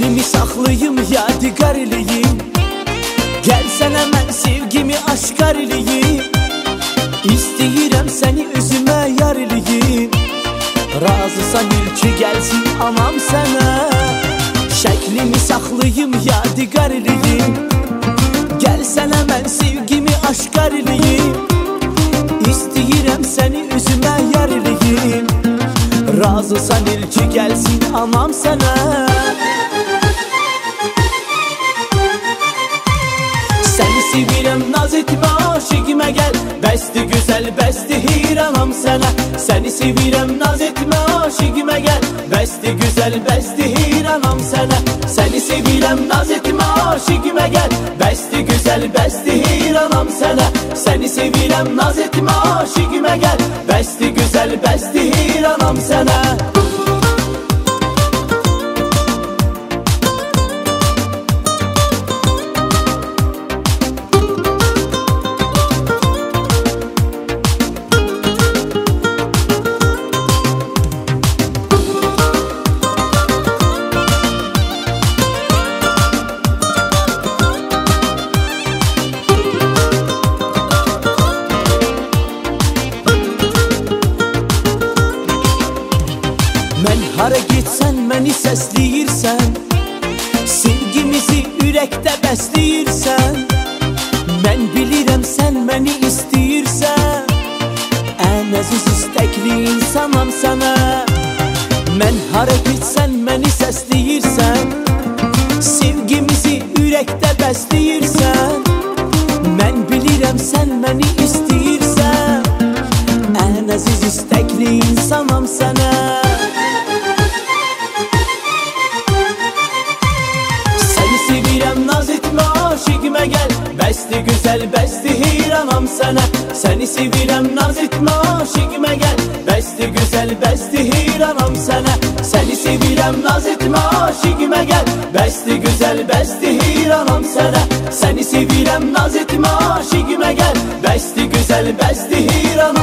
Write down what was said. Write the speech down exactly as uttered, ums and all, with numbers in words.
Şəklimi saxlayım, yadigar eləyim. Gəl sənə mən sevgimi aşkar eləyim. İstəyirəm səni özümə yar eləyim. Razısan ilki gəlsin anam sənə. Şəklimi saxlayım, yadigar eləyim. Gəl sənə mən sevgimi aşkar eləyim. İstəyirəm səni özümə yar eləyim. Razısan ilki gəlsin anam sənə. Səni sevirəm, naz etmə, aşiqimə gəl. Bəsdi gözəl, bəsdi heyranam sənə. Səni sevirəm, naz etmə, aşiqimə gəl. Bəsdi gözəl, bəsdi heyranam sənə. Səni sevirəm, naz etmə, aşiqimə gəl. Bəsdi gözəl, bəsdi heyranam sənə. Səni sevirəm, naz etmə, aşiqimə gəl. Bəsdi gözəl, bəsdi heyranam sənə. Mən hara getsən məni səsləyirsən. Sevgimizi ürəkdə bəsləyirsən. Mən bilirəm sən məni istəyirsən. Ən əziz istəkli insanam sənə. Mən hara getsən məni səsləyirsən. Sevgimizi ürəkdə bəsləyirsən. Mən bilirəm sən məni istəyirsən. Ən əziz istəkli insanam sənə. Naz etmə, aşiqimə gəl. Bəsdi gözəl, bəsdi heyranam sənə. Səni sevirəm, naz etmə, aşiqimə gəl. Bəsdi gözəl, bəsdi heyranam sənə. Səni sevirəm, naz etmə, aşiqimə gəl. Bəsdi gözəl, bəsdi heyranam sənə. Səni sevirəm, naz etmə, aşiqimə gəl. Bəsdi gözəl, bəsdi heyranam